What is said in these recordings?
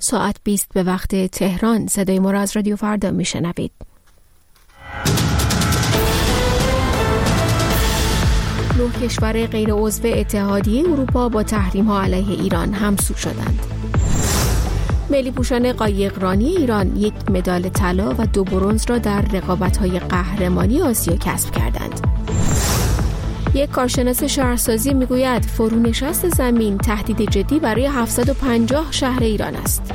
ساعت 20 به وقت تهران. صدای ما را از رادیو فردا میشنوید. نه کشور غیر عضو اتحادیه اروپا با تحریم‌ها علیه ایران همسو شدند. ملی پوشان قایقرانی ایران 1 مدال طلا و 2 برنز را در رقابت‌های قهرمانی آسیا کسب کردند. یک کارشناس شهرسازی میگوید فرونشست زمین تهدید جدی برای 750 شهر ایران است.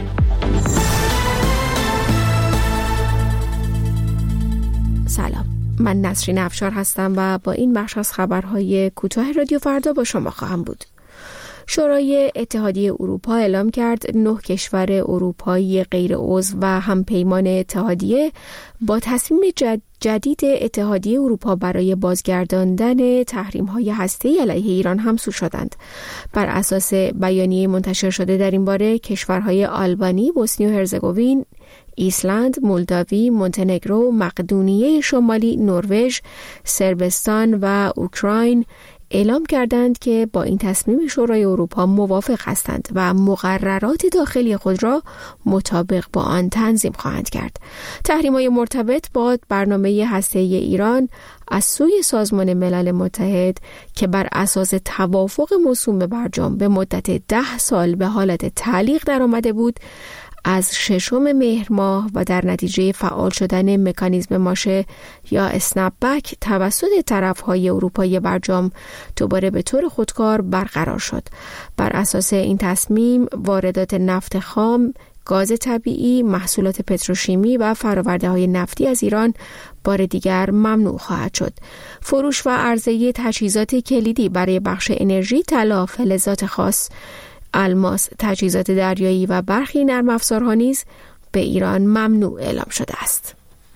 سلام، من نسرین افشار هستم و با این بخش از خبرهای کوتاه رادیو فردا با شما خواهم بود. شورای اتحادیه اروپا اعلام کرد 9 کشور اروپایی غیر عضو و همپیمان اتحادیه با تصمیم جدید اتحادیه اروپا برای بازگرداندن تحریم‌های هسته‌ای علیه ایران همسو شدند. بر اساس بیانیه منتشر شده در این باره، کشورهای آلبانی، بوسنی و هرزگوین، ایسلند، مولداوی، مونتنگرو، مقدونیه شمالی، نروژ، صربستان و اوکراین اعلام کردند که با این تصمیم شورای اروپا موافق هستند و مقررات داخلی خود را مطابق با آن تنظیم خواهند کرد. تحریم‌های مرتبط با برنامه هسته‌ای ایران از سوی سازمان ملل متحد که بر اساس توافق موسوم برجام به مدت 10 سال به حالت تعلیق درآمده بود، از 6 مهر ماه و در نتیجه فعال شدن مکانیزم ماشه یا اسنپ بک توسط طرف‌های اروپایی برجام دوباره به طور خودکار برقرار شد. بر اساس این تصمیم واردات نفت خام، گاز طبیعی، محصولات پتروشیمی و فرآورده‌های نفتی از ایران بار دیگر ممنوع خواهد شد. فروش و عرضه تجهیزات کلیدی برای بخش انرژی، طلا، فلزات خاص، الماس، تجهیزات دریایی و برخی نرم افزارها نیز به ایران ممنوع اعلام شده است.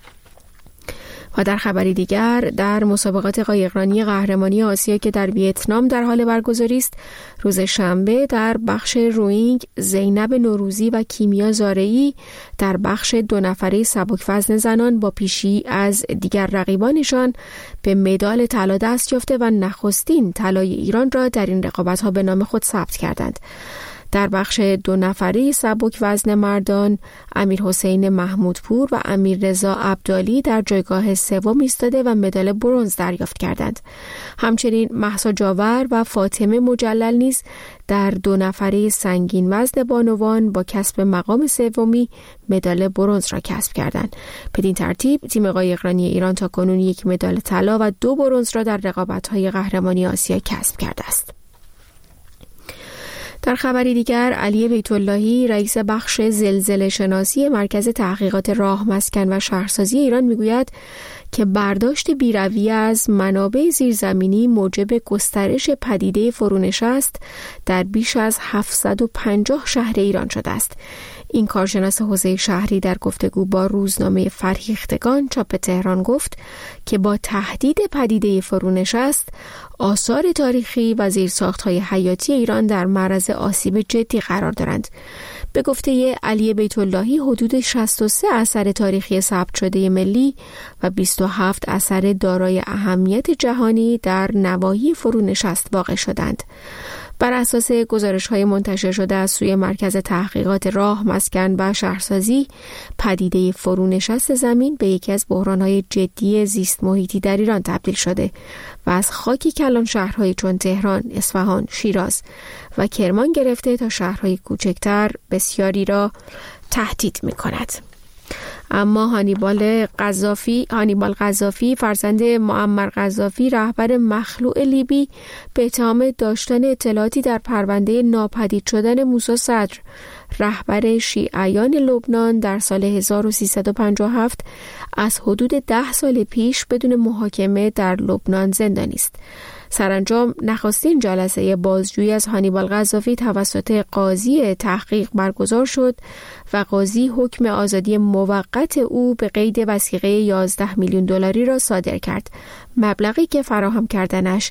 و در خبری دیگر، در مسابقات قایقرانی قهرمانی آسیا که در ویتنام در حال برگزاری است، روز شنبه در بخش روینگ زینب نوروزی و کیمیا زارعی در بخش 2 نفره سبک‌وزن زنان با پیشی از دیگر رقیبانشان به مدال طلا دست یافته و نخستین طلای ایران را در این رقابت‌ها به نام خود ثبت کردند. در بخش 2 نفره سبک وزن مردان، امیرحسین محمودپور و امیررضا عبدالی در جایگاه 3 ایستاده و مدال برنز دریافت کردند. همچنین مهسا جاور و فاطمه مجلل نیز در 2 نفره سنگین وزن بانوان با کسب مقام 3 مدال برنز را کسب کردند. بدین ترتیب تیم قایقرانی ایران تاکنون 1 مدال طلا و 2 برنز را در رقابت‌های قهرمانی آسیا کسب کرده است. در خبری دیگر، علی بیت‌اللهی رئیس بخش زلزله شناسی مرکز تحقیقات راه، مسکن و شهرسازی ایران میگوید که برداشت بی‌رویه از منابع زیرزمینی موجب گسترش پدیده فرونشست در بیش از 750 شهر ایران شده است. این کارشناس حوزه شهری در گفتگو با روزنامه فرهیختگان چاپ تهران گفت که با تهدید پدیده فرونشست، آثار تاریخی و زیرساخت‌های حیاتی ایران در معرض آسیب جدی قرار دارند. به گفته علی بیت‌اللهی، حدود 63 اثر تاریخی ثبت شده ملی و 27 اثر دارای اهمیت جهانی در نواحی فرونشست واقع شدند. بر اساس گزارش‌های منتشر شده از سوی مرکز تحقیقات راه، مسکن و شهرسازی، پدیده فرونشست زمین به یکی از بحران‌های جدی زیست محیطی در ایران تبدیل شده و از خاک کلان شهرهایی چون تهران، اصفهان، شیراز و کرمان گرفته تا شهرهای کوچکتر بسیاری را تهدید می‌کند. اما هانیبال قذافی فرزند معمر قذافی، رهبر مخلوع لیبی، به اتهام داشتن اطلاعاتی در پرونده ناپدید شدن موسی صدر، رهبر شیعیان لبنان، در سال 1357 از حدود 10 سال پیش بدون محاکمه در لبنان زندانی است. سرانجام نخستین جلسه بازجویی از هانیبال قذافی توسط قاضی تحقیق برگزار شد و قاضی حکم آزادی موقت او به قید وثیقه 11 میلیون دلاری را صادر کرد، مبلغی که فراهم کردنش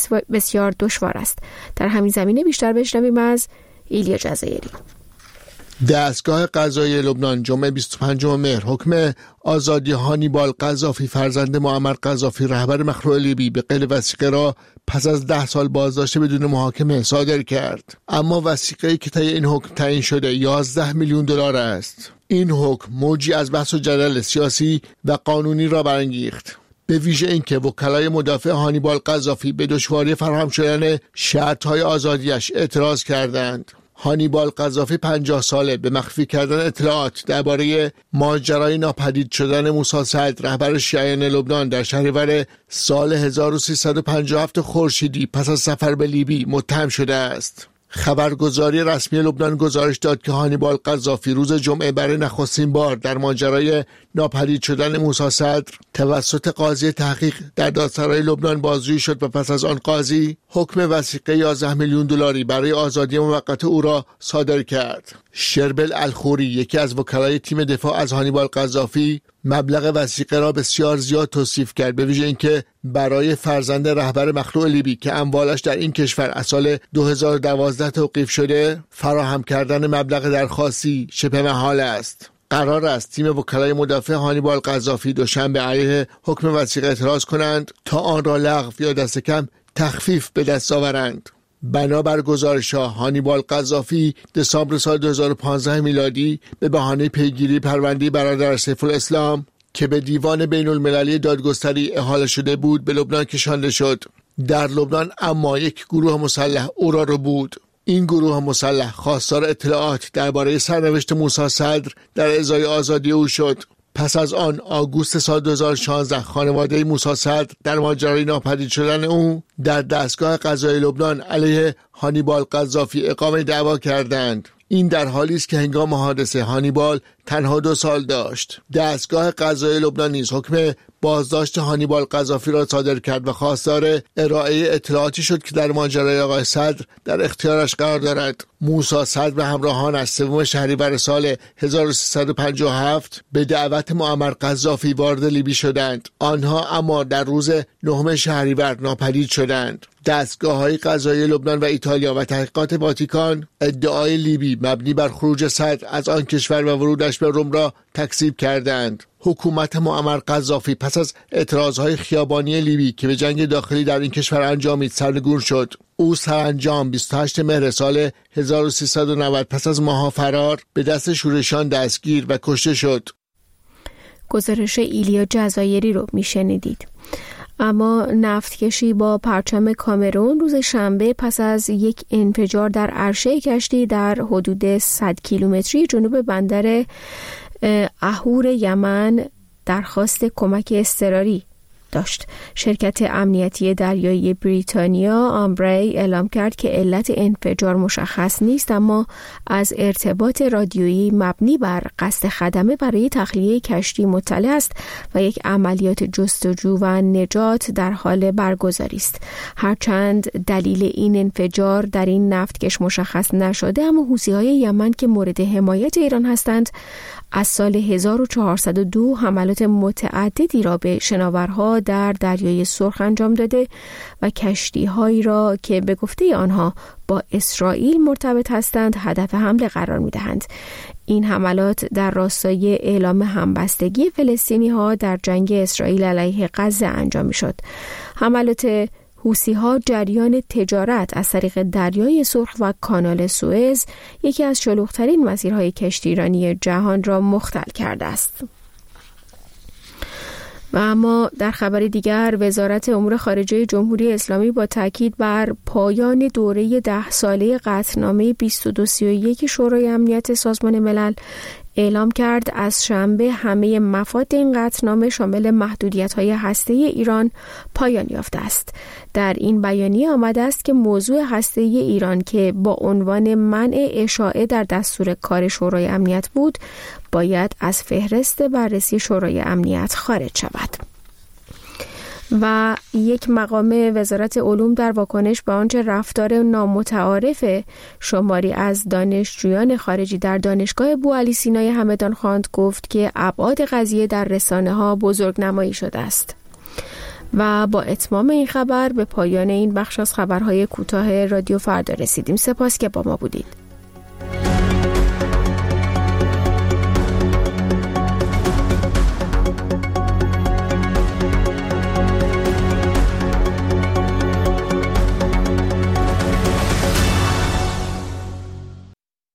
بسیار دشوار است. در همین زمینه بیشتر بشنویم از ایلیا جزایری. دستگاه قضایی لبنان جمعه 25 مهر حکم آزادی هانیبال قذافی فرزند معمر قذافی رهبر مخلوع لیبی به غیر وثیقه را پس از 10 سال بازداشت بدون محاکمه صادر کرد. اما وثیقه‌ای که طی این حکم تعیین شده 11 میلیون دلار است. این حکم موجی از بحث و جدل سیاسی و قانونی را برانگیخت، به ویژه اینکه وکلای مدافع هانیبال قذافی به دشواری فراهم شدن شرط‌های آزادیش اعتراض کردند. هانیبال قذافی 50 ساله به مخفی کردن اطلاعات درباره ماجرای ناپدید شدن موسی صدر رهبر شیعیان لبنان در شهریور سال 1357 خورشیدی پس از سفر به لیبی متهم شده است. خبرگزاری رسمی لبنان گزارش داد که هانیبال قذافی روز جمعه برای نخستین بار در ماجرای ناپدید شدن موسی صدر توسط قاضی تحقیق در دادسرای لبنان بازجویی شد و پس از آن قاضی حکم وثیقه 11 میلیون دلاری برای آزادی موقت او را صادر کرد. شربل الخوری، یکی از وکلای تیم دفاع از هانیبال قذافی، مبلغ وثیقه را بسیار زیاد توصیف کرد، به ویژه اینکه برای فرزند رهبر مخلوع لیبی که اموالش در این کشور از سال 2012 توقیف شده فراهم کردن مبلغ درخواستی شبه محال است. قرار است تیم وکلای مدافع هانیبال قذافی دوشنبه علیه حکم وثیقه اعتراض کنند تا آن را لغو یا دست کم تخفیف به دست آورند. بنابر گزارش‌ها هانیبال قذافی دسامبر سال 2015 میلادی به بهانه پیگیری پرونده برادر سیف الاسلام که به دیوان بین المللی دادگستری احاله شده بود به لبنان کشانده شد. در لبنان اما یک گروه مسلح او را رو بود. این گروه مسلح خواستار اطلاعات درباره سرنوشت موسی صدر در ازای آزادی او شد. پس از آن آگوست سال 2016 خانواده موسی صدر در ماجرای ناپدید شدن او در دستگاه قضایی لبنان علیه هانیبال قذافی اقامه دعوا کردند. این در حالی است که هنگام حادثه هانیبال تنها 2 سال داشت. دستگاه قضایی لبنان نیز حکم بازداشت هانیبال قذافی را صادر کرد و خواستار ارائه اطلاعاتی شد که در ماجرای آقای صدر در اختیارش قرار دارد. موسی صدر و همراهانش 3 شهریور سال 1357 به دعوت معمر قذافی وارد لیبی شدند. آنها اما در روز 9 شهریور ناپدید شدند. دستگاه‌های قضایی لبنان و ایتالیا و تحقیقات واتیکان ادعای لیبی مبنی بر خروج صدر از آن کشور و ورودش به روم را تکذیب کردند. حکومت معمر قذافی پس از اعتراضهای خیابانی لیبی که به جنگ داخلی در این کشور انجامید سرنگون شد. او سرانجام 28 مهر سال 1390 پس از ماه‌ها فرار به دست شورشیان دستگیر و کشته شد. گزارش ایلیا جزایری رو میشنیدید. اما نفتکشی با پرچم کامرون روز شنبه پس از یک انفجار در عرشه کشتی در حدود 100 کیلومتری جنوب بندر اهور یمن درخواست کمک اضطراری داشت. شرکت امنیتی دریایی بریتانیا آمبری اعلام کرد که علت انفجار مشخص نیست، اما از ارتباط رادیویی مبنی بر قصد خدمه برای تخلیه کشتی مطلع است و یک عملیات جستجو و نجات در حال برگزاری است. هرچند دلیل این انفجار در این نفتکش مشخص نشده، اما حوثی‌های یمن که مورد حمایت ایران هستند از سال 1402 حملات متعددی را به شناورها در دریای سرخ انجام داده و کشتی‌هایی را که به گفته آنها با اسرائیل مرتبط هستند هدف حمله قرار می‌دهند. این حملات در راستای اعلام همبستگی فلسطینی‌ها در جنگ اسرائیل علیه غزه انجام می‌شد. حملات حوثی‌ها جریان تجارت از طریق دریای سرخ و کانال سوئز، یکی از شلوغ‌ترین مسیرهای کشتیرانی جهان را مختل کرده است. و اما در خبر دیگر، وزارت امور خارجه جمهوری اسلامی با تاکید بر پایان دوره 10 ساله قطعنامه 2231 شورای امنیت سازمان ملل اعلام کرد از شنبه همه مفاد این قطعنامه شامل محدودیت‌های هسته‌ای ایران پایان یافته است. در این بیانیه آمده است که موضوع هسته‌ای ایران که با عنوان منع اشاعه در دستور کار شورای امنیت بود، باید از فهرست بررسی شورای امنیت خارج شود. و یک مقام وزارت علوم در واکنش به آنچه رفتار نامتعارف شماری از دانشجویان خارجی در دانشگاه بوعلی سینای همدان خواند، گفت که ابعاد قضیه در رسانه‌ها بزرگنمایی شده است. و با اتمام این خبر به پایان این بخش از خبرهای کوتاه رادیو فردا رسیدیم. سپاس که با ما بودید.